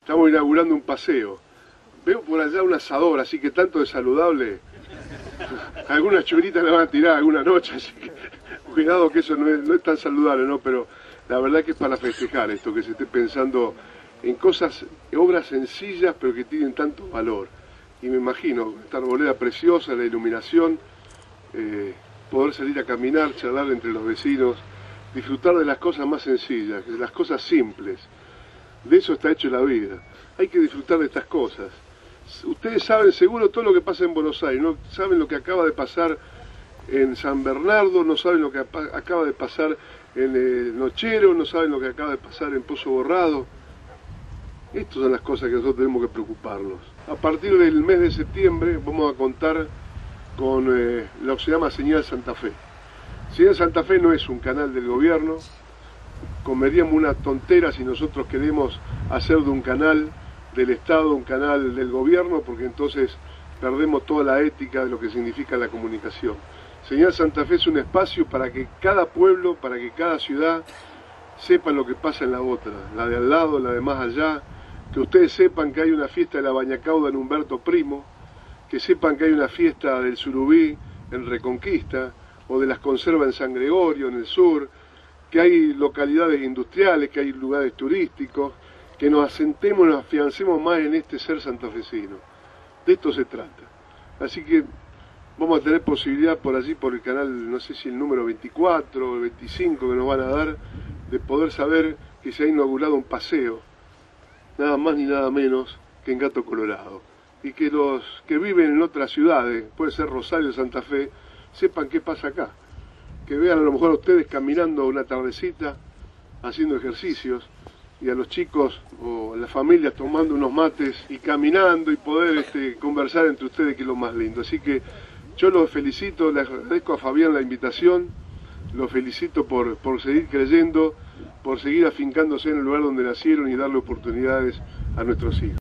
Estamos inaugurando un paseo. Veo por allá un asador, así que tanto de saludable. Algunas churitas le van a tirar alguna noche, así que cuidado que eso no es tan saludable, ¿no? Pero la verdad que es para festejar esto, que se esté pensando en cosas, obras sencillas, pero que tienen tanto valor. Y me imagino, esta arboleda preciosa, la iluminación, poder salir a caminar, charlar entre los vecinos, disfrutar de las cosas más sencillas, de las cosas simples. De eso está hecho la vida. Hay que disfrutar de estas cosas. Ustedes saben seguro todo lo que pasa en Buenos Aires, no saben lo que acaba de pasar en San Bernardo, no saben lo que acaba de pasar en Nochero, no saben lo que acaba de pasar en Pozo Borrado. Estas son las cosas que nosotros tenemos que preocuparnos. A partir del mes de septiembre vamos a contar con lo que se llama Señal Santa Fe. Señal Santa Fe no es un canal del gobierno, comeríamos una tontera si nosotros queremos hacer de un canal del Estado un canal del gobierno, porque entonces perdemos toda la ética de lo que significa la comunicación. Señal Santa Fe es un espacio para que cada pueblo, para que cada ciudad sepa lo que pasa en la otra, la de al lado, la de más allá, que ustedes sepan que hay una fiesta de la Bañacauda en Humberto Primo, que sepan que hay una fiesta del surubí en Reconquista, o de las conservas en San Gregorio, en el sur, que hay localidades industriales, que hay lugares turísticos, que nos asentemos, nos afiancemos más en este ser santafesino. De esto se trata. Así que vamos a tener posibilidad por allí, por el canal, no sé si el número 24 o el 25 que nos van a dar, de poder saber que se ha inaugurado un paseo, nada más ni nada menos que en Gato Colorado. Y que los que viven en otras ciudades, puede ser Rosario o Santa Fe, sepan qué pasa acá. Que vean a lo mejor a ustedes caminando una tardecita, haciendo ejercicios, y a los chicos o a las familias tomando unos mates y caminando y poder conversar entre ustedes, que es lo más lindo. Así que yo los felicito, les agradezco a Fabián la invitación, los felicito por seguir creyendo, por seguir afincándose en el lugar donde nacieron y darle oportunidades a nuestros hijos.